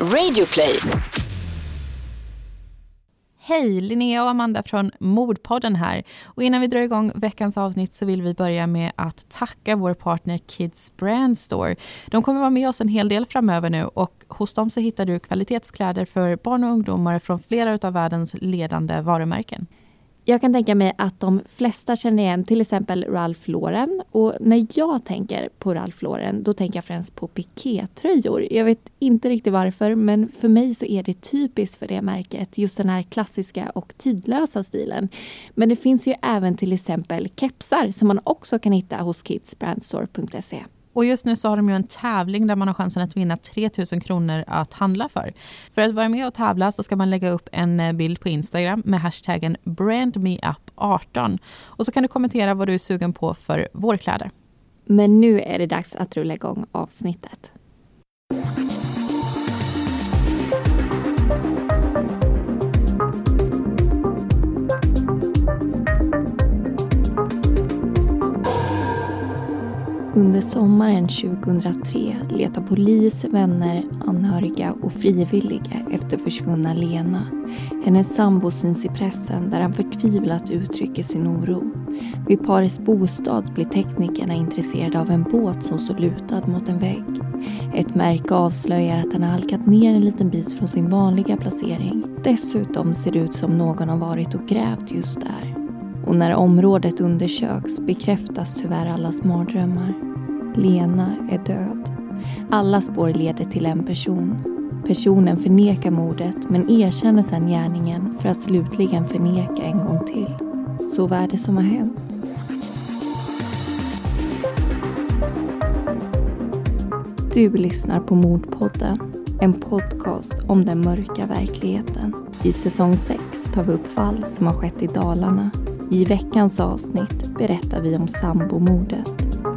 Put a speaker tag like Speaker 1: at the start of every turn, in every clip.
Speaker 1: Radioplay.
Speaker 2: Hej, Linnea och Amanda från Mordpodden här. Och innan vi drar igång veckans avsnitt så vill vi börja med att tacka vår partner Kids Brand Store. De kommer vara med oss en hel del framöver nu och hos dem så hittar du kvalitetskläder för barn och ungdomar från flera av världens ledande varumärken.
Speaker 3: Jag kan tänka mig att de flesta känner igen till exempel Ralph Lauren. Och när jag tänker på Ralph Lauren då tänker jag främst på pikétröjor. Jag vet inte riktigt varför, men för mig så är det typiskt för det märket. Just den här klassiska och tidlösa stilen. Men det finns ju även till exempel kepsar som man också kan hitta hos kidsbrandstore.se.
Speaker 2: Och just nu så har de ju en tävling där man har chansen att vinna 3 000 kronor att handla för. För att vara med och tävla så ska man lägga upp en bild på Instagram med hashtaggen brandmeup18. Och så kan du kommentera vad du är sugen på för vårkläder.
Speaker 3: Men nu är det dags att rulla igång avsnittet. Under sommaren 2003 letar polis, vänner, anhöriga och frivilliga efter försvunna Lena. Hennes sambo syns i pressen där han förtvivlat uttrycker sin oro. Vid parets bostad blir teknikerna intresserade av en båt som står lutad mot en vägg. Ett märke avslöjar att den har halkat ner en liten bit från sin vanliga placering. Dessutom ser det ut som någon har varit och grävt just där. Och när området undersöks bekräftas tyvärr allas mardrömmar. Lena är död. Alla spår leder till en person. Personen förnekar mordet men erkänner sedan gärningen för att slutligen förneka en gång till. Så vad är det som har hänt? Du lyssnar på Mordpodden, en podcast om den mörka verkligheten. I säsong 6 tar vi upp fall som har skett i Dalarna. I veckans avsnitt berättar vi om sambomordet.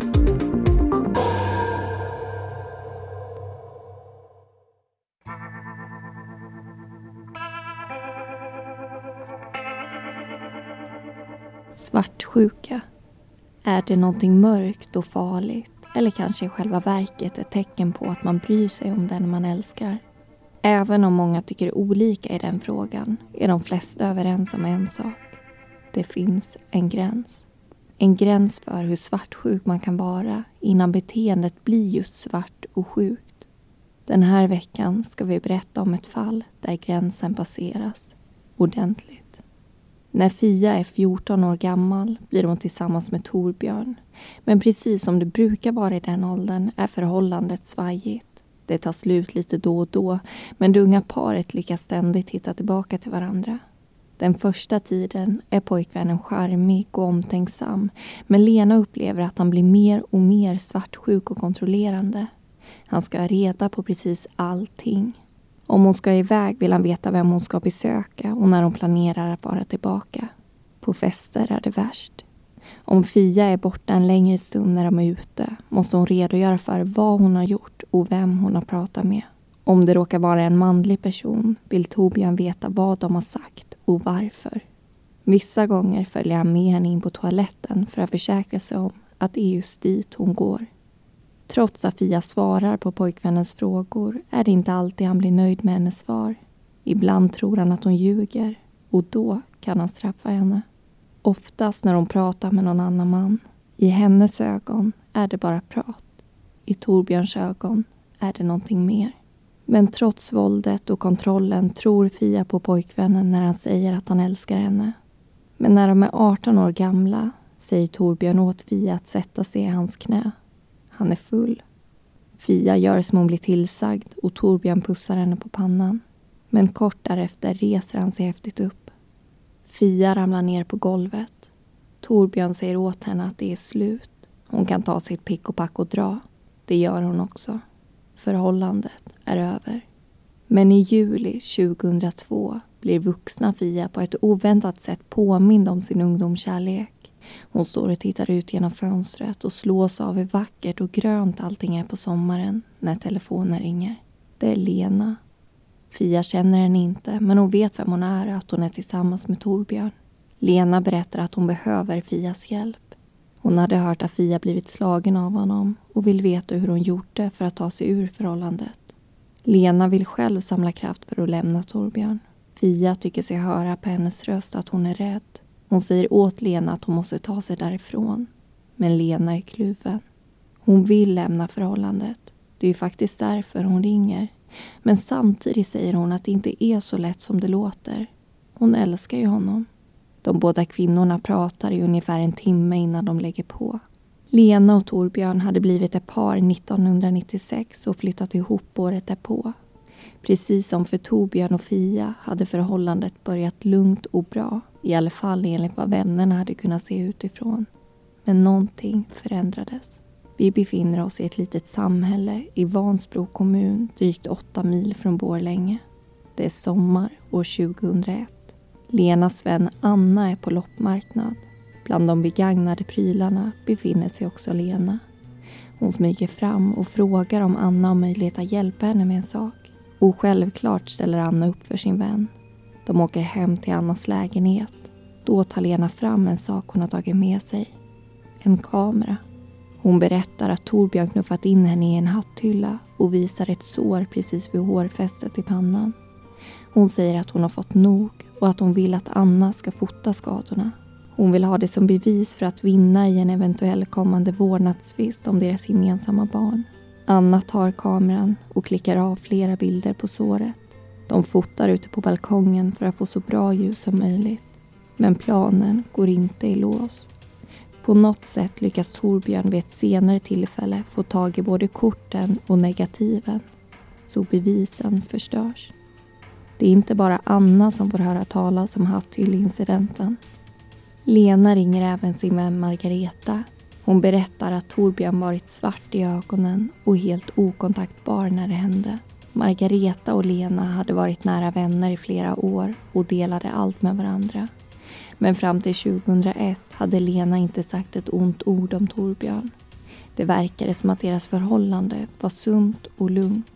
Speaker 3: Svartsjuka. Är det någonting mörkt och farligt? Eller kanske i själva verket ett tecken på att man bryr sig om den man älskar? Även om många tycker olika i den frågan är de flesta överens om en sak. Det finns en gräns. En gräns för hur svartsjuk man kan vara innan beteendet blir just svart och sjukt. Den här veckan ska vi berätta om ett fall där gränsen passeras ordentligt. När Fia är 14 år gammal blir hon tillsammans med Torbjörn. Men precis som det brukar vara i den åldern är förhållandet svajigt. Det tar slut lite då och då, men det unga paret lyckas ständigt hitta tillbaka till varandra. Den första tiden är pojkvännen charmig och omtänksam, men Lena upplever att han blir mer och mer svartsjuk och kontrollerande. Han ska ha reda på precis allting. Om hon ska iväg vill han veta vem hon ska besöka och när hon planerar att vara tillbaka. På fester är det värst. Om Fia är borta en längre stund när de är ute måste hon redogöra för vad hon har gjort och vem hon har pratat med. Om det råkar vara en manlig person vill Torbjörn veta vad de har sagt och varför. Vissa gånger följer han med henne in på toaletten för att försäkra sig om att det är just dit hon går. Trots att Fia svarar på pojkvännens frågor är det inte alltid han blir nöjd med hennes svar. Ibland tror han att hon ljuger och då kan han straffa henne. Oftast när hon pratar med någon annan man. I hennes ögon är det bara prat. I Torbjörns ögon är det någonting mer. Men trots våldet och kontrollen tror Fia på pojkvännen när han säger att han älskar henne. Men när de är 18 år gamla säger Torbjörn åt Fia att sätta sig i hans knä. Han är full. Fia gör som hon blir tillsagd och Torbjörn pussar henne på pannan. Men kort därefter reser han sig häftigt upp. Fia ramlar ner på golvet. Torbjörn säger åt henne att det är slut. Hon kan ta sitt pick och pack och dra. Det gör hon också. Förhållandet är över. Men i juli 2002 blir vuxna Fia på ett oväntat sätt påmind om sin ungdomskärlek. Hon står och tittar ut genom fönstret och slås av hur vackert och grönt allting är på sommaren när telefonen ringer. Det är Lena. Fia känner henne inte, men hon vet vem hon är och att hon är tillsammans med Torbjörn. Lena berättar att hon behöver Fias hjälp. Hon hade hört att Fia blivit slagen av honom och vill veta hur hon gjort det för att ta sig ur förhållandet. Lena vill själv samla kraft för att lämna Torbjörn. Fia tycker sig höra på hennes röst att hon är rädd. Hon säger åt Lena att hon måste ta sig därifrån. Men Lena är kluven. Hon vill lämna förhållandet. Det är ju faktiskt därför hon ringer. Men samtidigt säger hon att det inte är så lätt som det låter. Hon älskar ju honom. De båda kvinnorna pratar i ungefär en timme innan de lägger på. Lena och Torbjörn hade blivit ett par 1996 och flyttat ihop året därpå. Precis som för Torbjörn och Fia hade förhållandet börjat lugnt och bra. I alla fall enligt vad vännerna hade kunnat se utifrån. Men någonting förändrades. Vi befinner oss i ett litet samhälle i Vansbro kommun, drygt 8 mil från Borlänge. Det är sommar år 2001. Lenas vän Anna är på loppmarknad. Bland de begagnade prylarna befinner sig också Lena. Hon smyger fram och frågar om Anna har möjlighet att hjälpa henne med en sak. Och självklart ställer Anna upp för sin vän. De åker hem till Annas lägenhet. Då tar Lena fram en sak hon har tagit med sig. En kamera. Hon berättar att Torbjörn knuffat in henne i en hatthylla och visar ett sår precis vid hårfästet i pannan. Hon säger att hon har fått nog och att hon vill att Anna ska fota skadorna. Hon vill ha det som bevis för att vinna i en eventuell kommande vårdnadstvist om deras gemensamma barn. Anna tar kameran och klickar av flera bilder på såret. De fotar ute på balkongen för att få så bra ljus som möjligt. Men planen går inte i lås. På något sätt lyckas Torbjörn vid ett senare tillfälle få tag i både korten och negativen. Så bevisen förstörs. Det är inte bara Anna som får höra talas om hatthyll-incidenten. Lena ringer även sin vän Margareta. Hon berättar att Torbjörn varit svart i ögonen och helt okontaktbar när det hände. Margareta och Lena hade varit nära vänner i flera år och delade allt med varandra. Men fram till 2001 hade Lena inte sagt ett ont ord om Torbjörn. Det verkade som att deras förhållande var sunt och lugnt.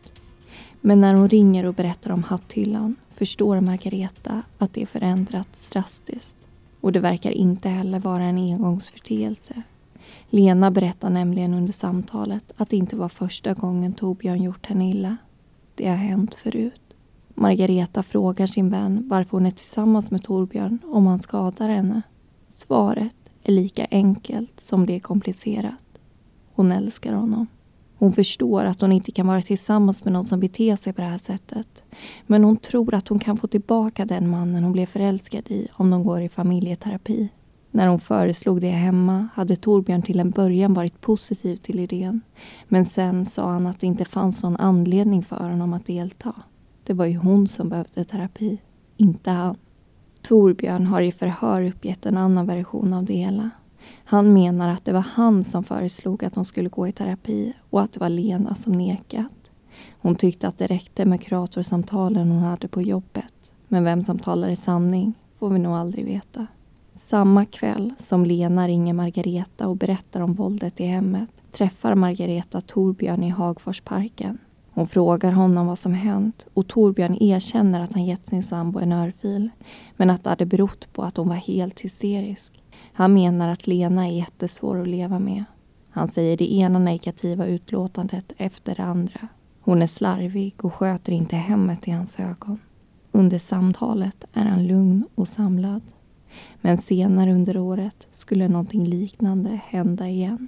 Speaker 3: Men när hon ringer och berättar om hatthyllan förstår Margareta att det förändrats drastiskt. Och det verkar inte heller vara en engångsförteelse. Lena berättar nämligen under samtalet att det inte var första gången Torbjörn gjort henne illa. Det har hänt förut. Margareta frågar sin vän varför hon är tillsammans med Torbjörn om han skadar henne. Svaret är lika enkelt som det är komplicerat. Hon älskar honom. Hon förstår att hon inte kan vara tillsammans med någon som beter sig på det här sättet. Men hon tror att hon kan få tillbaka den mannen hon blev förälskad i om de går i familjeterapi. När hon föreslog det hemma hade Torbjörn till en början varit positiv till idén. Men sen sa han att det inte fanns någon anledning för honom att delta. Det var ju hon som behövde terapi, inte han. Torbjörn har i förhör uppgett en annan version av det hela. Han menar att det var han som föreslog att hon skulle gå i terapi och att det var Lena som nekat. Hon tyckte att det räckte med kuratorsamtalen hon hade på jobbet. Men vem som talar i sanning får vi nog aldrig veta. Samma kväll som Lena ringer Margareta och berättar om våldet i hemmet träffar Margareta Torbjörn i Hagforsparken. Hon frågar honom vad som hänt och Torbjörn erkänner att han gett sin sambo en örfil, men att det hade berott på att hon var helt hysterisk. Han menar att Lena är jättesvår att leva med. Han säger det ena negativa utlåtandet efter det andra. Hon är slarvig och sköter inte hemmet i hans ögon. Under samtalet är han lugn och samlad. Men senare under året skulle någonting liknande hända igen.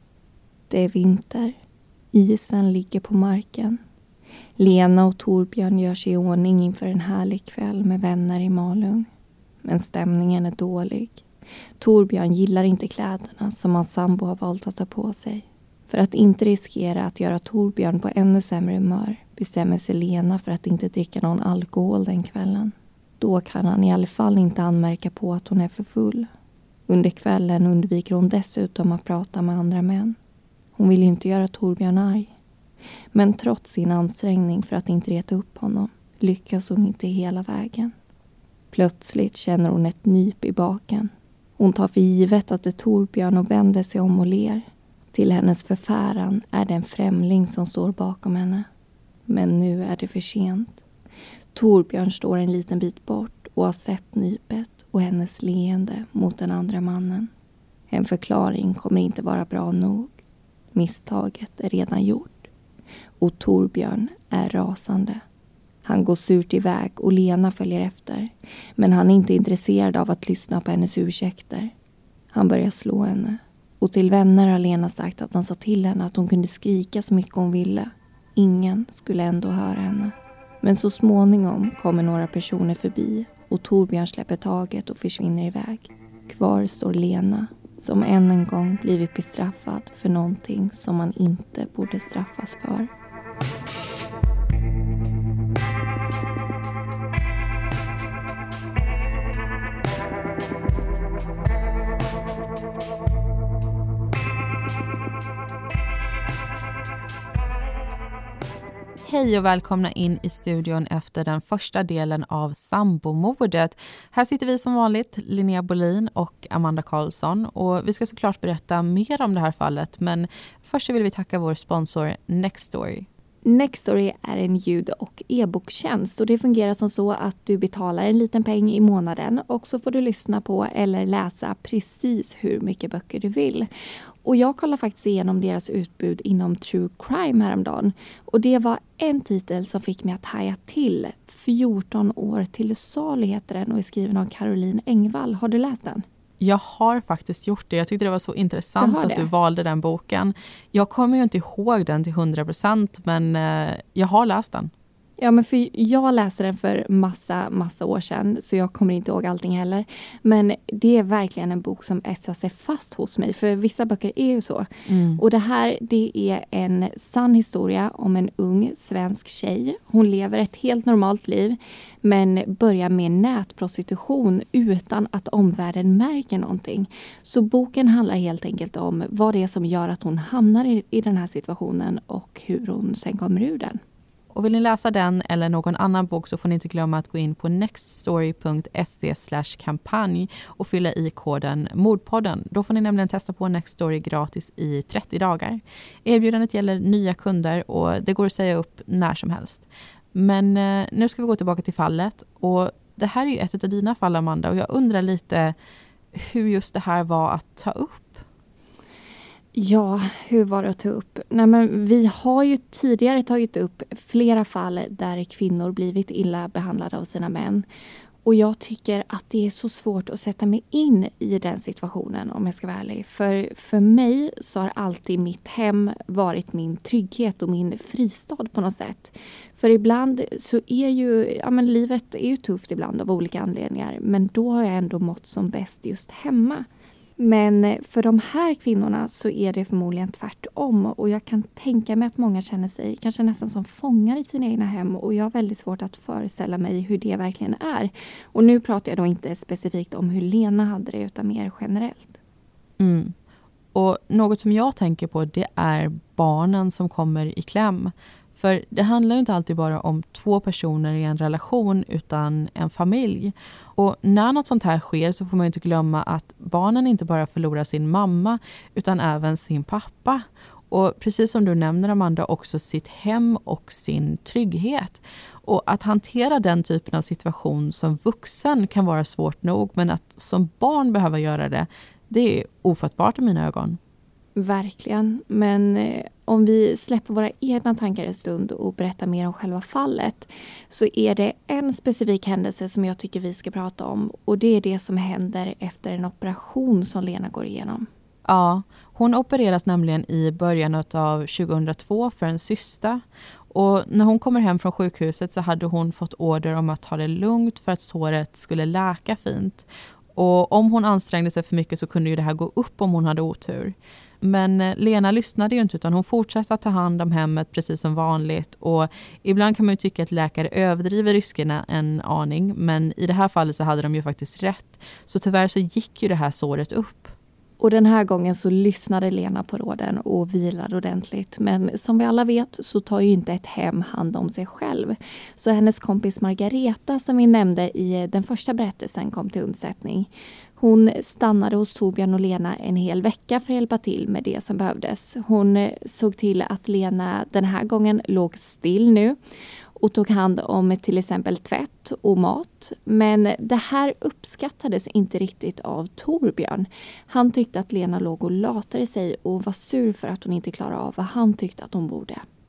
Speaker 3: Det är vinter. Isen ligger på marken. Lena och Torbjörn gör sig i ordning inför en härlig kväll med vänner i Malung. Men stämningen är dålig. Torbjörn gillar inte kläderna som hans sambo har valt att ta på sig. För att inte riskera att göra Torbjörn på ännu sämre humör bestämmer sig Lena för att inte dricka någon alkohol den kvällen. Då kan han i alla fall inte anmärka på att hon är för full. Under kvällen undviker hon dessutom att prata med andra män. Hon vill ju inte göra Torbjörn arg. Men trots sin ansträngning för att inte reta upp honom lyckas hon inte hela vägen. Plötsligt känner hon ett nyp i baken. Hon tar för givet att det är Torbjörn och vänder sig om och ler. Till hennes förfäran är det en främling som står bakom henne. Men nu är det för sent. Torbjörn står en liten bit bort och har sett nypet och hennes leende mot den andra mannen. En förklaring kommer inte vara bra nog. Misstaget är redan gjort. och Torbjörn är rasande. Han går surt iväg och Lena följer efter, men han är inte intresserad av att lyssna på hennes ursäkter. Han börjar slå henne. Och till vänner har Lena sagt att han sa till henne att hon kunde skrika så mycket hon ville. Ingen skulle ändå höra henne. Men så småningom kommer några personer förbi och Torbjörn släpper taget och försvinner iväg. Kvar står Lena som än en gång blivit bestraffad för någonting som man inte borde straffas för.
Speaker 2: Hej och välkomna in i studion efter den första delen av Sambomordet. Här sitter vi som vanligt, Linnea Bolin och Amanda Karlsson. Och vi ska såklart berätta mer om det här fallet, men först vill vi tacka vår sponsor Nextory.
Speaker 3: Nextory är en ljud- och e-boktjänst och det fungerar som så att du betalar en liten peng i månaden och så får du lyssna på eller läsa precis hur mycket böcker du vill. Och jag kollar faktiskt igenom deras utbud inom True Crime häromdagen och det var en titel som fick mig att haja till. 14 år till salu heter den och är skriven av Caroline Engvall. Har du läst den?
Speaker 2: Jag har faktiskt gjort det. Jag tyckte det var så intressant att du valde den boken. Jag kommer ju inte ihåg den till 100%, men jag har läst den.
Speaker 3: Ja, men för jag läste den för massa år sedan så jag kommer inte ihåg allting heller. Men det är verkligen en bok som etsar sig fast hos mig. För vissa böcker är ju så. Och det här, det är en sann historia om en ung svensk tjej. Hon lever ett helt normalt liv men börjar med nätprostitution utan att omvärlden märker någonting. Så boken handlar helt enkelt om vad det är som gör att hon hamnar i den här situationen och hur hon sen kommer ur den.
Speaker 2: Och vill ni läsa den eller någon annan bok så får ni inte glömma att gå in på nextstory.se/kampanj och fylla i koden Mordpodden. Då får ni nämligen testa på Nextory gratis i 30 dagar. Erbjudandet gäller nya kunder och det går att säga upp när som helst. Men nu ska vi gå tillbaka till fallet och det här är ju ett av dina fall, Amanda, och jag undrar lite hur just det här var att ta upp.
Speaker 3: Ja, hur var det att ta upp? Nej, men vi har ju tidigare tagit upp flera fall där kvinnor blivit illa behandlade av sina män. Och jag tycker att det är så svårt att sätta mig in i den situationen om jag ska vara ärlig. För mig så har alltid mitt hem varit min trygghet och min fristad på något sätt. För ibland så är ju, livet är ju tufft ibland av olika anledningar. Men då har jag ändå mått som bäst just hemma. Men för de här kvinnorna så är det förmodligen tvärtom och jag kan tänka mig att många känner sig kanske nästan som fångar i sina egna hem och jag har väldigt svårt att föreställa mig hur det verkligen är. Och nu pratar jag då inte specifikt om hur Lena hade det utan mer generellt.
Speaker 2: Och något som jag tänker på det är barnen som kommer i kläm. För det handlar ju inte alltid bara om två personer i en relation utan en familj. Och när något sånt här sker så får man ju inte glömma att barnen inte bara förlorar sin mamma utan även sin pappa. Och precis som du nämner, Amanda, också sitt hem och sin trygghet. Och att hantera den typen av situation som vuxen kan vara svårt nog, men att som barn behöva göra det, det är ofattbart i mina ögon.
Speaker 3: Verkligen, men om vi släpper våra egna tankar en stund och berättar mer om själva fallet så är det en specifik händelse som jag tycker vi ska prata om och det är det som händer efter en operation som Lena går igenom.
Speaker 2: Ja, hon opereras nämligen i början av 2002 för en cysta och när hon kommer hem från sjukhuset så hade hon fått order om att ta det lugnt för att såret skulle läka fint. Och om hon ansträngde sig för mycket så kunde ju det här gå upp om hon hade otur. Men Lena lyssnade ju inte utan hon fortsatte att ta hand om hemmet precis som vanligt. Och ibland kan man ju tycka att läkare överdriver riskerna en aning. Men i det här fallet så hade de ju faktiskt rätt. Så tyvärr så gick ju det här såret upp.
Speaker 3: Och den här gången så lyssnade Lena på råden och vilade ordentligt. Men som vi alla vet så tar ju inte ett hem hand om sig själv. Så hennes kompis Margareta som vi nämnde i den första berättelsen kom till undsättning. Hon stannade hos Torbjörn och Lena en hel vecka för att hjälpa till med det som behövdes. Hon såg till att Lena den här gången låg still nu och tog hand om till exempel tvätt och mat. Men det här uppskattades inte riktigt av Torbjörn. Han tyckte att Lena låg och latade sig och var sur för att hon inte klarade av vad han tyckte att hon borde.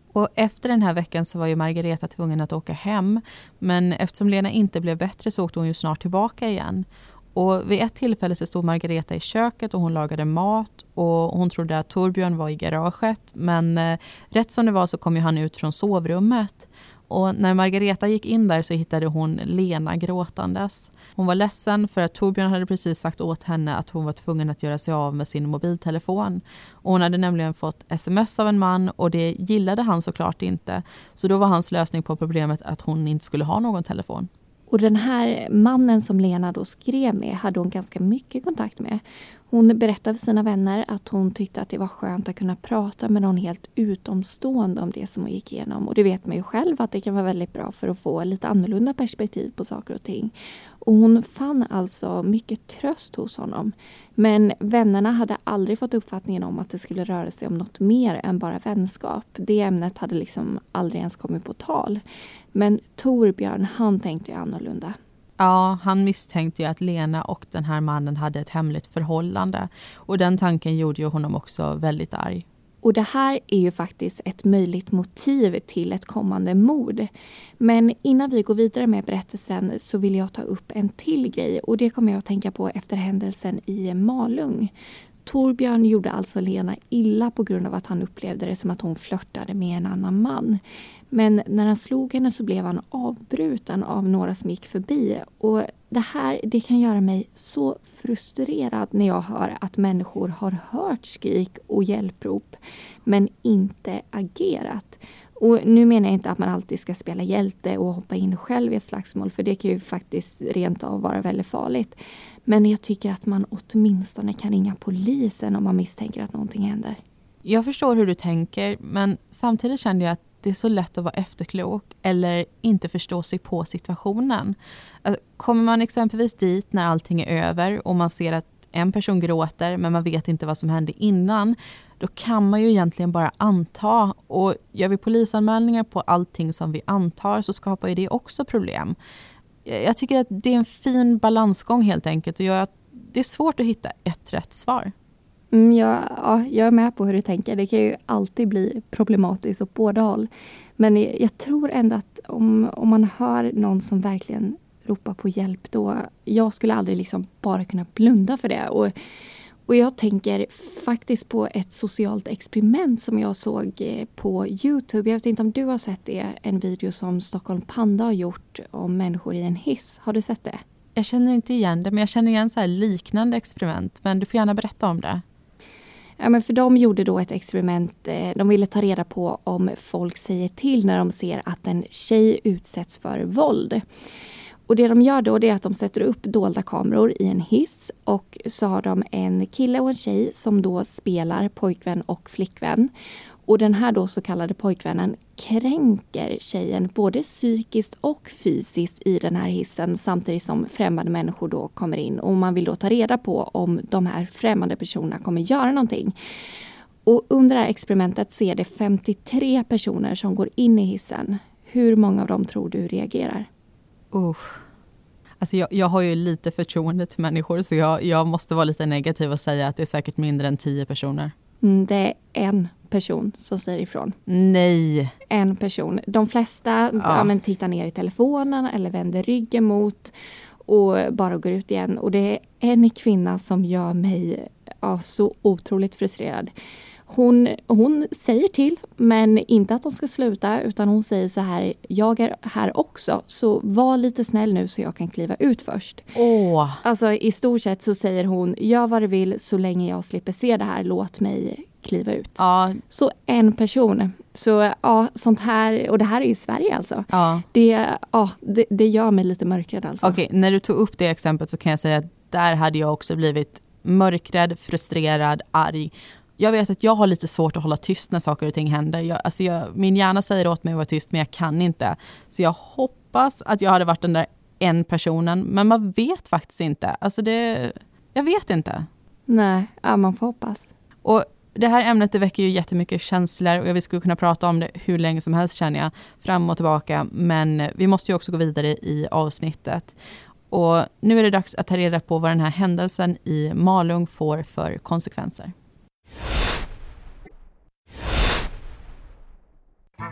Speaker 2: Och efter den här veckan så var ju Margareta tvungen att åka hem. Men eftersom Lena inte blev bättre så åkte hon ju snart tillbaka igen. Och vid ett tillfälle så stod Margareta i köket och hon lagade mat. Och hon trodde att Torbjörn var i garaget. Men rätt som det var så kom ju han ut från sovrummet. Och när Margareta gick in där så hittade hon Lena gråtandes. Hon var ledsen för att Torbjörn hade precis sagt åt henne att hon var tvungen att göra sig av med sin mobiltelefon. Och hon hade nämligen fått sms av en man och det gillade han såklart inte. Så då var hans lösning på problemet att hon inte skulle ha någon telefon.
Speaker 3: Och den här mannen som Lena då skrev med hade hon ganska mycket kontakt med. Hon berättade för sina vänner att hon tyckte att det var skönt att kunna prata med någon helt utomstående om det som hon gick igenom. Och det vet man ju själv att det kan vara väldigt bra för att få lite annorlunda perspektiv på saker och ting. Och hon fann alltså mycket tröst hos honom. Men vännerna hade aldrig fått uppfattningen om att det skulle röra sig om något mer än bara vänskap. Det ämnet hade liksom aldrig ens kommit på tal. Men Torbjörn, han tänkte ju annorlunda.
Speaker 2: Ja, han misstänkte ju att Lena och den här mannen hade ett hemligt förhållande. Och den tanken gjorde ju honom också väldigt arg.
Speaker 3: Och det här är ju faktiskt ett möjligt motiv till ett kommande mord. Men innan vi går vidare med berättelsen så vill jag ta upp en till grej. Och det kommer jag att tänka på efter händelsen i Malung. Torbjörn gjorde alltså Lena illa på grund av att han upplevde det som att hon flörtade med en annan man. Men när han slog henne så blev han avbruten av några som gick förbi. Och det kan göra mig så frustrerad när jag hör att människor har hört skrik och hjälprop men inte agerat. Och nu menar jag inte att man alltid ska spela hjälte och hoppa in själv i ett slagsmål, för det kan ju faktiskt rent av vara väldigt farligt. Men jag tycker att man åtminstone kan ringa polisen om man misstänker att någonting händer.
Speaker 2: Jag förstår hur du tänker, men samtidigt kände jag att det är så lätt att vara efterklok eller inte förstå sig på situationen. Kommer man exempelvis dit när allting är över och man ser att en person gråter men man vet inte vad som hände innan, då kan man ju egentligen bara anta. Och gör vi polisanmälningar på allting som vi antar så skapar ju det också problem. Jag tycker att det är en fin balansgång helt enkelt och gör att det är svårt att hitta ett rätt svar.
Speaker 3: Jag är med på hur du tänker. Det kan ju alltid bli problematiskt åt båda håll. Men jag tror ändå att om man hör någon som verkligen ropar på hjälp, då jag skulle aldrig liksom bara kunna blunda för det. Och jag tänker faktiskt på ett socialt experiment som jag såg på YouTube. Jag vet inte om du har sett det. En video som Stockholm Panda har gjort om människor i en hiss. Har du sett det?
Speaker 2: Jag känner inte igen det, men jag känner igen så här liknande experiment. Men du får gärna berätta om det.
Speaker 3: Ja, men för de gjorde då ett experiment. De ville ta reda på om folk säger till när de ser att en tjej utsätts för våld. Och det de gör då är att de sätter upp dolda kameror i en hiss. Och så har de en kille och en tjej som då spelar pojkvän och flickvän. Och den här då så kallade pojkvännen kränker tjejen både psykiskt och fysiskt i den här hissen. Samtidigt som främmande människor då kommer in. Och man vill då ta reda på om de här främmande personerna kommer göra någonting. Och under det här experimentet så är det 53 personer som går in i hissen. Hur många av dem tror du reagerar?
Speaker 2: Alltså jag har ju lite förtroende till människor så jag måste vara lite negativ och säga att det är säkert mindre än 10 personer.
Speaker 3: Det är en person som säger ifrån.
Speaker 2: Nej.
Speaker 3: En person. De flesta tittar ner i telefonen eller vänder ryggen mot och bara går ut igen. Och det är en kvinna som gör mig så otroligt frustrerad. Hon säger till, men inte att de ska sluta, utan hon säger så här: jag är här också, så var lite snäll nu så jag kan kliva ut först. Alltså i stort sett så säger hon: gör vad du vill så länge jag slipper se det här, låt mig kliva ut. Så en person. Så sånt här, och det här är i Sverige alltså. Det gör mig lite mörkrädd alltså.
Speaker 2: Okej, när du tog upp det exemplet så kan jag säga att där hade jag också blivit mörkrädd, frustrerad, arg. Jag vet att jag har lite svårt att hålla tyst när saker och ting händer. Min hjärna säger åt mig att vara tyst, men jag kan inte. Så jag hoppas att jag hade varit den där en personen. Men man vet faktiskt inte. Jag vet inte.
Speaker 3: Nej, man får hoppas.
Speaker 2: Och det här ämnet det väcker ju jättemycket känslor. Och vi skulle kunna prata om det hur länge som helst känner jag. Fram och tillbaka. Men vi måste ju också gå vidare i avsnittet. Och nu är det dags att ta reda på vad den här händelsen i Malung får för konsekvenser.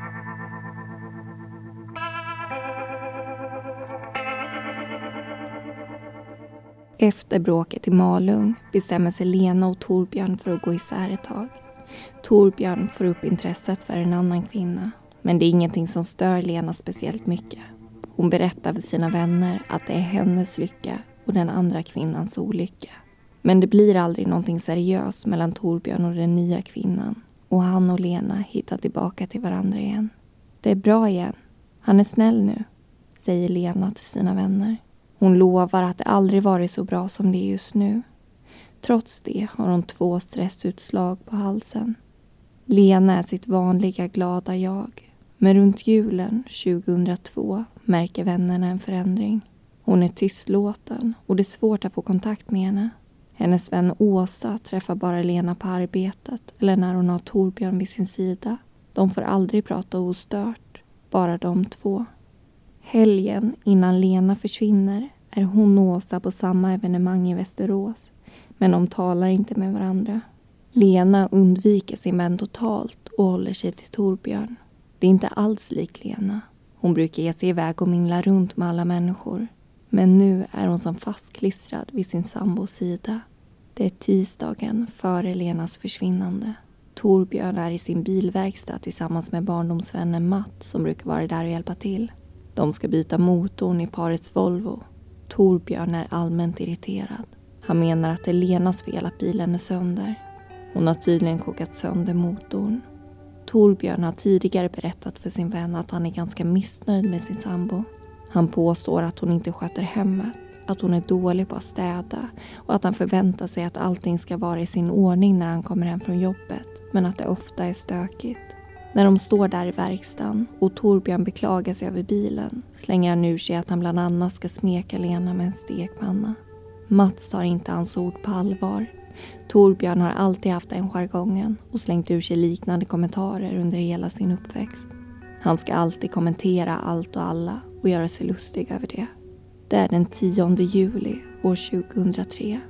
Speaker 3: Efter bråket i Malung bestämmer sig Lena och Torbjörn för att gå isär ett tag. Torbjörn får upp intresset för en annan kvinna, men det är ingenting som stör Lena speciellt mycket. Hon berättar för sina vänner att det är hennes lycka och den andra kvinnans olycka. Men det blir aldrig någonting seriöst mellan Torbjörn och den nya kvinnan. Och han och Lena hittar tillbaka till varandra igen. Det är bra igen. Han är snäll nu, säger Lena till sina vänner. Hon lovar att det aldrig varit så bra som det är just nu. Trots det har hon 2 stressutslag på halsen. Lena är sitt vanliga glada jag. Men runt julen 2002 märker vännerna en förändring. Hon är tystlåten och det är svårt att få kontakt med henne. Hennes vän Åsa träffar bara Lena på arbetet eller när hon har Torbjörn vid sin sida. De får aldrig prata ostört, bara de 2. Helgen innan Lena försvinner är hon och Åsa på samma evenemang i Västerås. Men de talar inte med varandra. Lena undviker sin vän totalt och håller sig till Torbjörn. Det är inte alls lik Lena. Hon brukar ge sig iväg och mingla runt med alla människor. Men nu är hon som fastklistrad vid sin sambos sida. Det är tisdagen före Lenas försvinnande. Torbjörn är i sin bilverkstad tillsammans med barndomsvännen Matt som brukar vara där och hjälpa till. De ska byta motorn i parets Volvo. Torbjörn är allmänt irriterad. Han menar att det är Lenas fel att bilen är sönder. Hon har tydligen kokat sönder motorn. Torbjörn har tidigare berättat för sin vän att han är ganska missnöjd med sin sambo. Han påstår att hon inte sköter hemmet, att hon är dålig på att städa och att han förväntar sig att allting ska vara i sin ordning när han kommer hem från jobbet, men att det ofta är stökigt. När de står där i verkstaden och Torbjörn beklagar sig över bilen slänger han ur sig att han bland annat ska smeka Lena med en stekpanna. Mats tar inte hans ord på allvar. Torbjörn har alltid haft den jargongen och slängt ur sig liknande kommentarer under hela sin uppväxt. Han ska alltid kommentera allt och alla och göra sig lustig över det. Det är den 10 juli år 2003.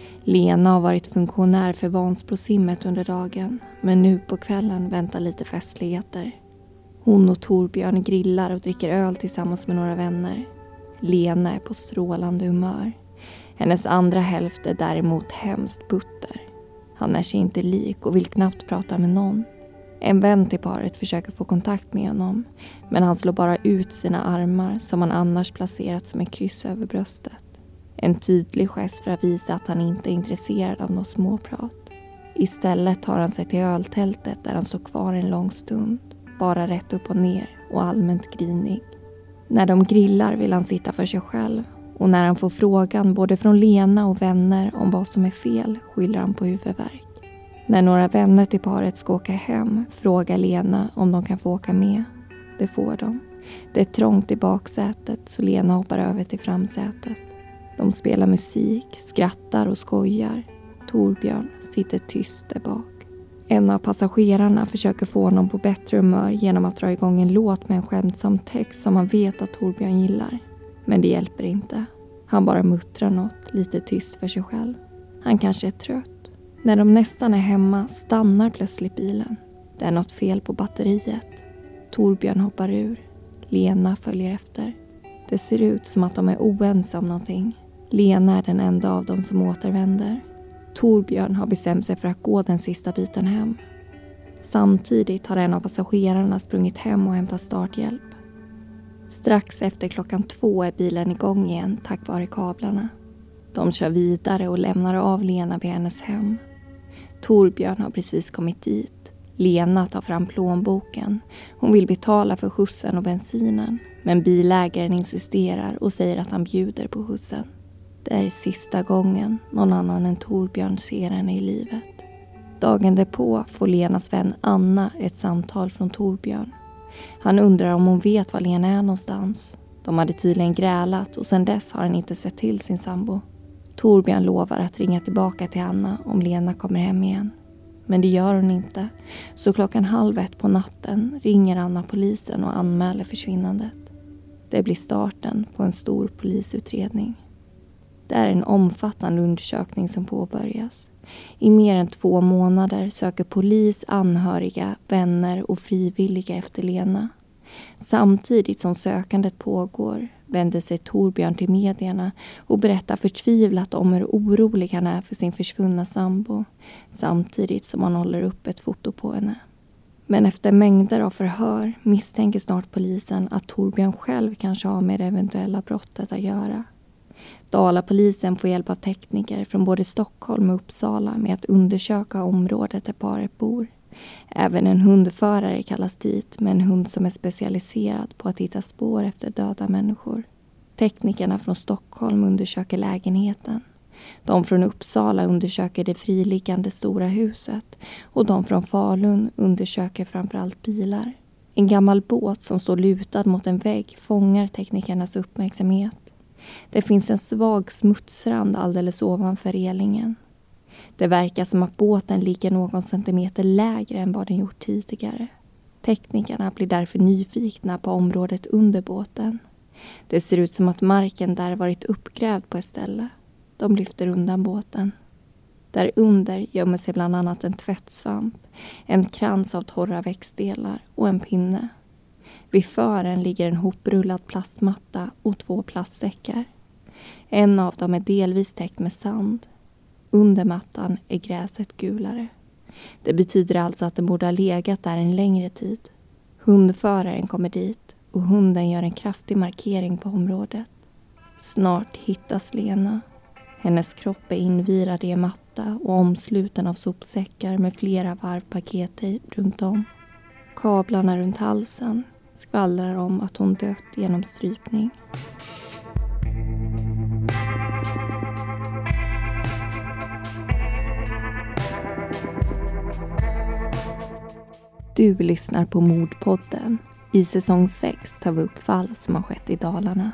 Speaker 3: Lena har varit funktionär för Vansbrosimmet under dagen, men nu på kvällen väntar lite festligheter. Hon och Torbjörn grillar och dricker öl tillsammans med några vänner. Lena är på strålande humör. Hennes andra hälft är däremot hemskt butter. Han är sig inte lik och vill knappt prata med någon. En vän till paret försöker få kontakt med honom, men han slår bara ut sina armar som han annars placerat som ett kryss över bröstet. En tydlig gest för att visa att han inte är intresserad av något småprat. Istället tar han sig till öltältet där han står kvar en lång stund, bara rätt upp och ner och allmänt grinig. När de grillar vill han sitta för sig själv, och när han får frågan både från Lena och vänner om vad som är fel skyller han på huvudvärk. När några vänner till paret ska åka hem frågar Lena om de kan få åka med. Det får de. Det är trångt i baksätet så Lena hoppar över till framsätet. De spelar musik, skrattar och skojar. Torbjörn sitter tyst där bak. En av passagerarna försöker få honom på bättre humör genom att dra igång en låt med en skämtsam text som man vet att Torbjörn gillar. Men det hjälper inte. Han bara muttrar något lite tyst för sig själv. Han kanske är trött. När de nästan är hemma stannar plötsligt bilen. Det är något fel på batteriet. Torbjörn hoppar ur. Lena följer efter. Det ser ut som att de är oense om någonting. Lena är den enda av dem som återvänder. Torbjörn har bestämt sig för att gå den sista biten hem. Samtidigt har en av passagerarna sprungit hem och hämtat starthjälp. Strax efter 2:00 är bilen igång igen tack vare kablarna. De kör vidare och lämnar av Lena vid hennes hem. Torbjörn har precis kommit dit. Lena tar fram plånboken. Hon vill betala för skjutsen och bensinen. Men bilägaren insisterar och säger att han bjuder på skjutsen. Det är sista gången någon annan än Torbjörn ser henne i livet. Dagen därpå får Lenas vän Anna ett samtal från Torbjörn. Han undrar om hon vet var Lena är någonstans. De hade tydligen grälat och sedan dess har han inte sett till sin sambo. Torbjörn lovar att ringa tillbaka till Anna om Lena kommer hem igen. Men det gör hon inte. Så 1:30 på natten ringer Anna polisen och anmäler försvinnandet. Det blir starten på en stor polisutredning. Det är en omfattande undersökning som påbörjas. I mer än 2 månader söker polis, anhöriga, vänner och frivilliga efter Lena. Samtidigt som sökandet pågår vänder sig Torbjörn till medierna och berättar förtvivlat om hur orolig han är för sin försvunna sambo, samtidigt som han håller upp ett foto på henne. Men efter mängder av förhör misstänker snart polisen att Torbjörn själv kanske har med det eventuella brottet att göra. Dalapolisen får hjälp av tekniker från både Stockholm och Uppsala med att undersöka området där paret bor. Även en hundförare kallas dit med en hund som är specialiserad på att hitta spår efter döda människor. Teknikerna från Stockholm undersöker lägenheten. De från Uppsala undersöker det friliggande stora huset och de från Falun undersöker framförallt bilar. En gammal båt som står lutad mot en vägg fångar teknikernas uppmärksamhet. Det finns en svag smutsrand alldeles ovanför relingen. Det verkar som att båten ligger någon centimeter lägre än vad den gjort tidigare. Teknikerna blir därför nyfikna på området under båten. Det ser ut som att marken där varit uppgrävd på ett ställe. De lyfter undan båten. Där under gömmer sig bland annat en tvättsvamp, en krans av torra växtdelar och en pinne. Vid fören ligger en hoprullad plastmatta och 2 plastsäckar. En av dem är delvis täckt med sand. Under mattan är gräset gulare. Det betyder alltså att den borde ha legat där en längre tid. Hundföraren kommer dit och hunden gör en kraftig markering på området. Snart hittas Lena. Hennes kropp är invirad i en matta och omsluten av sopsäckar med flera varv pakettejp runt om. Kablarna runt halsen skvallrar om att hon dött genom strypning. Du lyssnar på Mordpodden. I säsong 6 tar vi upp fall som har skett i Dalarna.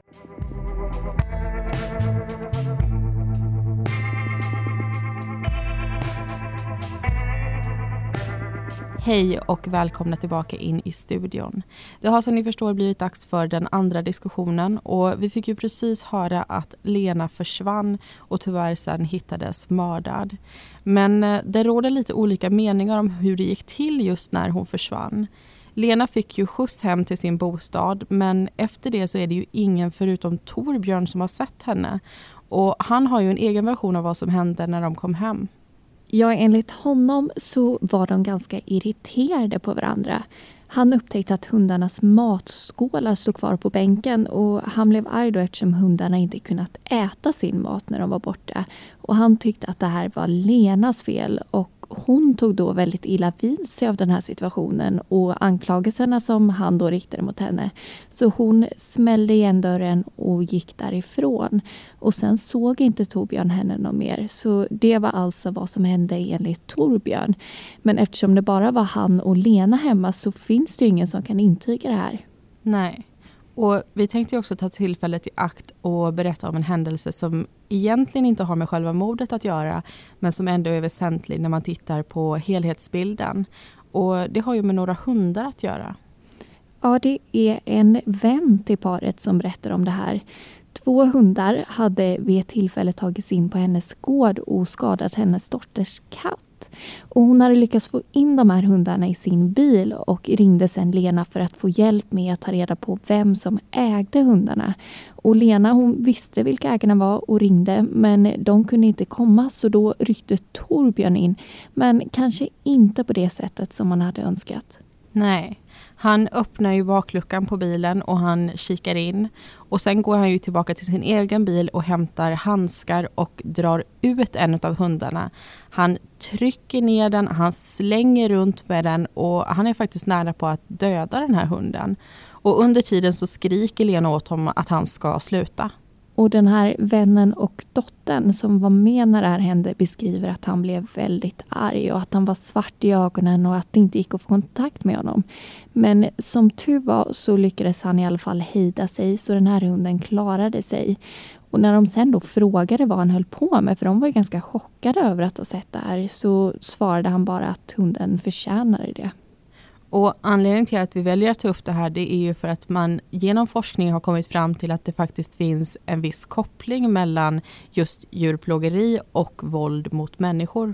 Speaker 2: Hej och välkomna tillbaka in i studion. Det har som ni förstår blivit dags för den andra diskussionen och vi fick ju precis höra att Lena försvann och tyvärr sen hittades mördad. Men det råder lite olika meningar om hur det gick till just när hon försvann. Lena fick ju skjuts hem till sin bostad, men efter det så är det ju ingen förutom Torbjörn som har sett henne. Och han har ju en egen version av vad som hände när de kom hem.
Speaker 3: Ja, enligt honom så var de ganska irriterade på varandra. Han upptäckte att hundarnas matskålar stod kvar på bänken och han blev arg då eftersom hundarna inte kunnat äta sin mat när de var borta. Och han tyckte att det här var Lenas fel och hon tog då väldigt illa vid sig av den här situationen och anklagelserna som han då riktade mot henne. Så hon smällde igen dörren och gick därifrån. Och sen såg inte Torbjörn henne någon mer. Så det var alltså vad som hände enligt Torbjörn. Men eftersom det bara var han och Lena hemma så finns det ju ingen som kan intyga det här.
Speaker 2: Nej. Och vi tänkte också ta tillfället i akt och berätta om en händelse som egentligen inte har med själva mordet att göra, men som ändå är väsentlig när man tittar på helhetsbilden. Och det har ju med några hundar att göra.
Speaker 3: Ja, det är en vän till paret som berättar om det här. 2 hundar hade vid ett tillfälle tagits in på hennes gård och skadat hennes dotters katt. Och hon hade lyckats få in de här hundarna i sin bil och ringde sedan Lena för att få hjälp med att ta reda på vem som ägde hundarna. Och Lena hon visste vilka ägarna var och ringde, men de kunde inte komma så då ryckte Torbjörn in. Men kanske inte på det sättet som man hade önskat.
Speaker 2: Nej, han öppnar ju bakluckan på bilen och han kikar in. Och sen går han ju tillbaka till sin egen bil och hämtar handskar och drar ut en av hundarna. Han trycker ner den, han slänger runt med den och han är faktiskt nära på att döda den här hunden. Och under tiden så skriker Lena åt honom att han ska sluta.
Speaker 3: Och den här vännen och dottern som var med när det här hände beskriver att han blev väldigt arg och att han var svart i ögonen och att det inte gick att få kontakt med honom. Men som tur var så lyckades han i alla fall hejda sig så den här hunden klarade sig. Och när de sen då frågade vad han höll på med, för de var ju ganska chockade över att ha sett det här, så svarade han bara att hunden förtjänade det.
Speaker 2: Och anledningen till att vi väljer att ta upp det här, det är ju för att man genom forskning har kommit fram till att det faktiskt finns en viss koppling mellan just djurplågeri och våld mot människor.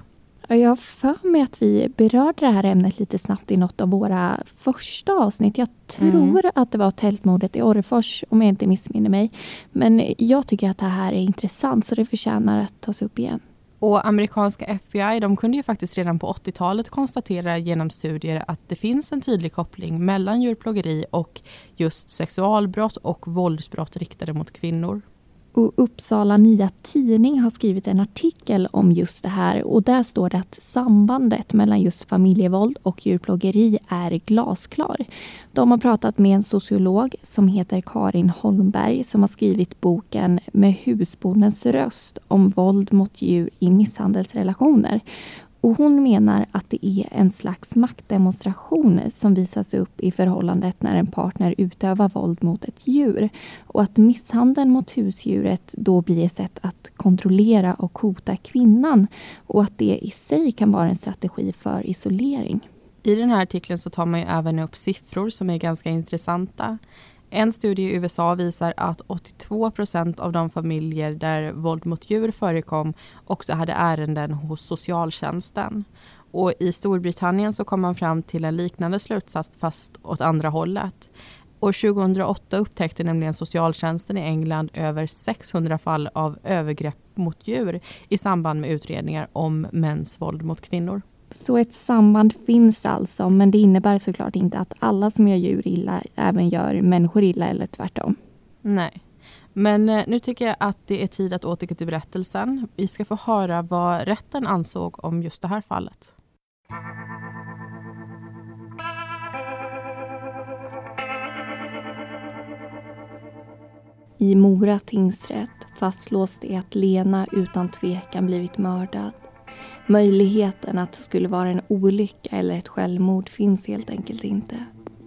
Speaker 3: Jag har för mig att vi berörde det här ämnet lite snabbt i något av våra första avsnitt. Jag tror att det var tältmordet i Orrefors, om jag inte missminner mig. Men jag tycker att det här är intressant, så det förtjänar att tas upp igen.
Speaker 2: Och amerikanska FBI, de kunde ju faktiskt redan på 80-talet konstatera genom studier att det finns en tydlig koppling mellan djurplågeri och just sexualbrott och våldsbrott riktade mot kvinnor.
Speaker 3: Och Uppsala Nya Tidning har skrivit en artikel om just det här, och där står det att sambandet mellan just familjevåld och djurplågeri är glasklar. De har pratat med en sociolog som heter Karin Holmberg som har skrivit boken Med husbondens röst om våld mot djur i misshandelsrelationer. Och hon menar att det är en slags maktdemonstration som visas upp i förhållandet när en partner utövar våld mot ett djur. Och att misshandeln mot husdjuret då blir ett sätt att kontrollera och hota kvinnan. Och att det i sig kan vara en strategi för isolering.
Speaker 2: I den här artikeln så tar man ju även upp siffror som är ganska intressanta. En studie i USA visar att 82% av de familjer där våld mot djur förekom också hade ärenden hos socialtjänsten. Och i Storbritannien så kom man fram till en liknande slutsats fast åt andra hållet. År 2008 upptäckte nämligen socialtjänsten i England över 600 fall av övergrepp mot djur i samband med utredningar om mäns våld mot kvinnor.
Speaker 3: Så ett samband finns alltså, men det innebär såklart inte att alla som gör djur illa även gör människor illa eller tvärtom.
Speaker 2: Nej, men nu tycker jag att det är tid att återgå till berättelsen. Vi ska få höra vad rätten ansåg om just det här fallet.
Speaker 3: I Mora tingsrätt fastslås det att Lena utan tvekan blivit mördad. Möjligheten att det skulle vara en olycka eller ett självmord finns helt enkelt inte.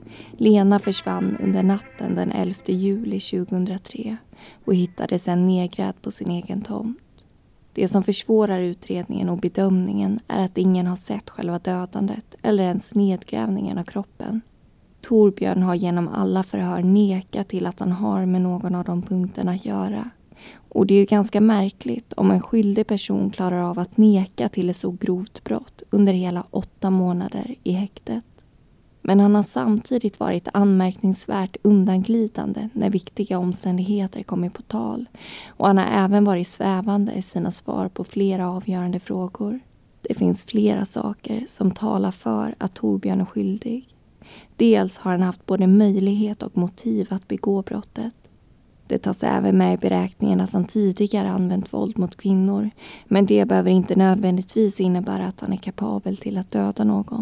Speaker 3: Lena försvann under natten den 11 juli 2003 och hittades sen nedgrävd på sin egen tomt. Det som försvårar utredningen och bedömningen är att ingen har sett själva dödandet eller ens nedgrävningen av kroppen. Torbjörn har genom alla förhör nekat till att han har med någon av de punkterna att göra. Och det är ju ganska märkligt om en skyldig person klarar av att neka till ett så grovt brott under hela 8 månader i häktet. Men han har samtidigt varit anmärkningsvärt undanglidande när viktiga omständigheter kommer på tal. Och han har även varit svävande i sina svar på flera avgörande frågor. Det finns flera saker som talar för att Torbjörn är skyldig. Dels har han haft både möjlighet och motiv att begå brottet. Det tas även med i beräkningen att han tidigare använt våld mot kvinnor. Men det behöver inte nödvändigtvis innebära att han är kapabel till att döda någon.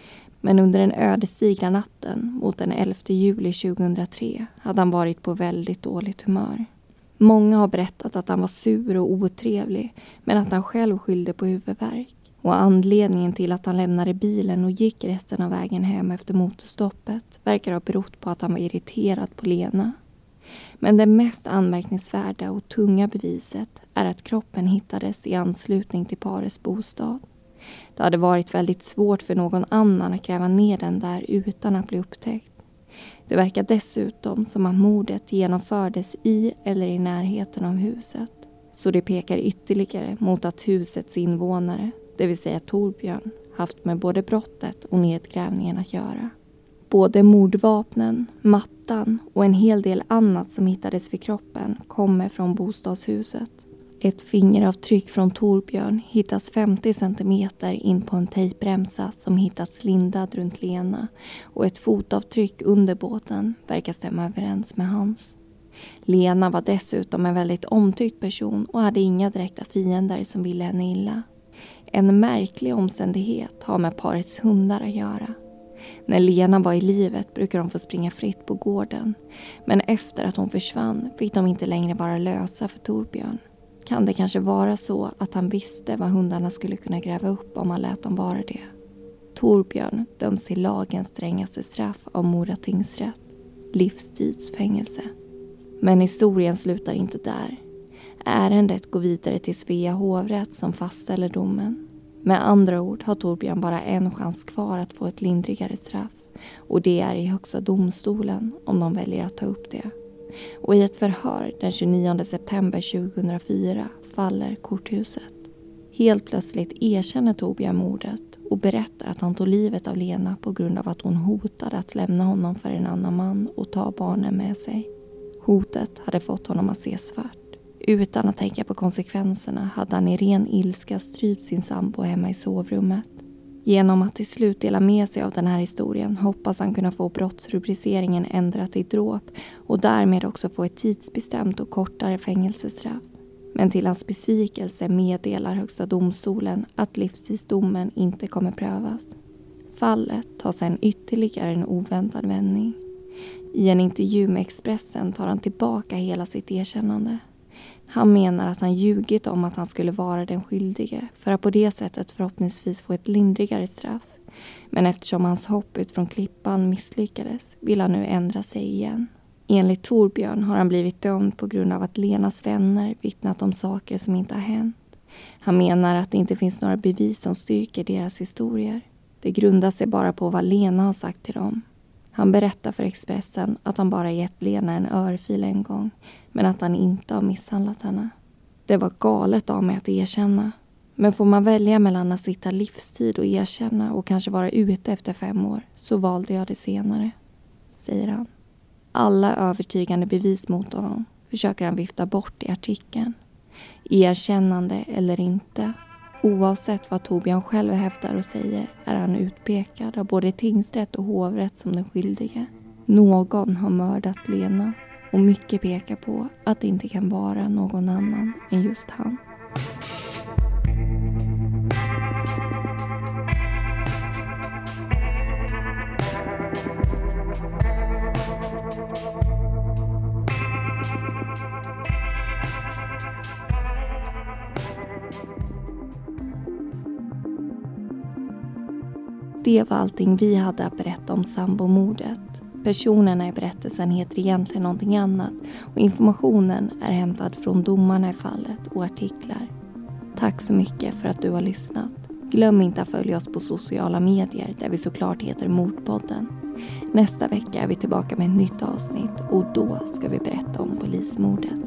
Speaker 3: Men under den ödesdigra natten mot den 11 juli 2003 hade han varit på väldigt dåligt humör. Många har berättat att han var sur och otrevlig, men att han själv skyllde på huvudvärk. Och anledningen till att han lämnade bilen och gick resten av vägen hem efter motorstoppet verkar ha berott på att han var irriterad på Lena. Men det mest anmärkningsvärda och tunga beviset är att kroppen hittades i anslutning till parets bostad. Det hade varit väldigt svårt för någon annan att gräva ner den där utan att bli upptäckt. Det verkar dessutom som att mordet genomfördes i eller i närheten av huset. Så det pekar ytterligare mot att husets invånare, det vill säga Torbjörn, haft med både brottet och nedgrävningen att göra. Både mordvapnen, mattan och en hel del annat som hittades vid kroppen kommer från bostadshuset. Ett fingeravtryck från Torbjörn hittas 50 centimeter in på en tejpremsa som hittats lindad runt Lena, och ett fotavtryck under båten verkar stämma överens med hans. Lena var dessutom en väldigt omtyckt person och hade inga direkta fiender som ville henne illa. En märklig omständighet har med parets hundar att göra. När Lena var i livet brukade de få springa fritt på gården, men efter att hon försvann fick de inte längre vara lösa för Torbjörn. Kan det kanske vara så att han visste vad hundarna skulle kunna gräva upp om han lät dem vara det? Torbjörn döms till lagens strängaste straff av Mora tingsrätt, livstidsfängelse. Men historien slutar inte där. Ärendet går vidare till Svea hovrätt som fastställer domen. Med andra ord har Torbjörn bara en chans kvar att få ett lindrigare straff, och det är i högsta domstolen om de väljer att ta upp det. Och i ett förhör den 29 september 2004 faller korthuset. Helt plötsligt erkänner Torbjörn mordet och berättar att han tog livet av Lena på grund av att hon hotade att lämna honom för en annan man och ta barnen med sig. Hotet hade fått honom att se svart. Utan att tänka på konsekvenserna hade han i ren ilska strypt sin sambo hemma i sovrummet. Genom att till slut dela med sig av den här historien hoppas han kunna få brottsrubriceringen ändrat till dråp och därmed också få ett tidsbestämt och kortare fängelsestraff. Men till hans besvikelse meddelar Högsta domstolen att livstidsdomen inte kommer prövas. Fallet tar sedan ytterligare en oväntad vändning. I en intervju med Expressen tar han tillbaka hela sitt erkännande. Han menar att han ljugit om att han skulle vara den skyldige för att på det sättet förhoppningsvis få ett lindrigare straff. Men eftersom hans hopp ut från klippan misslyckades vill han nu ändra sig igen. Enligt Torbjörn har han blivit dömd på grund av att Lenas vänner vittnat om saker som inte har hänt. Han menar att det inte finns några bevis som styrker deras historier. Det grundar sig bara på vad Lena har sagt till dem. Han berättar för Expressen att han bara gett Lena en örfil en gång, men att han inte har misshandlat henne. Det var galet av mig att erkänna. Men får man välja mellan att sitta livstid och erkänna och kanske vara ute efter 5 år, så valde jag det senare, säger han. Alla övertygande bevis mot honom försöker han vifta bort i artikeln. Erkännande eller inte, oavsett vad Torbjörn själv hävdar och säger är han utpekad av både tingsrätt och hovrätt som den skyldige. Någon har mördat Lena och mycket pekar på att det inte kan vara någon annan än just han. Det var allting vi hade att berätta om sambomordet. Personerna i berättelsen heter egentligen någonting annat och informationen är hämtad från domarna i fallet och artiklar. Tack så mycket för att du har lyssnat. Glöm inte att följa oss på sociala medier där vi såklart heter Mordpodden. Nästa vecka är vi tillbaka med ett nytt avsnitt och då ska vi berätta om polismordet.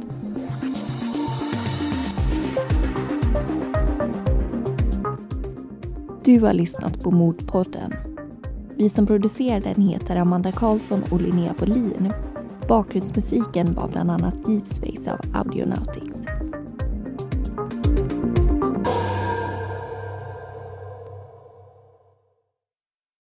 Speaker 3: Du har lyssnat på Mordpodden. Vi som producerar den heter Amanda Karlsson och Linnea Bolin. Bakgrundsmusiken var bland annat Deep Space av Audionautics.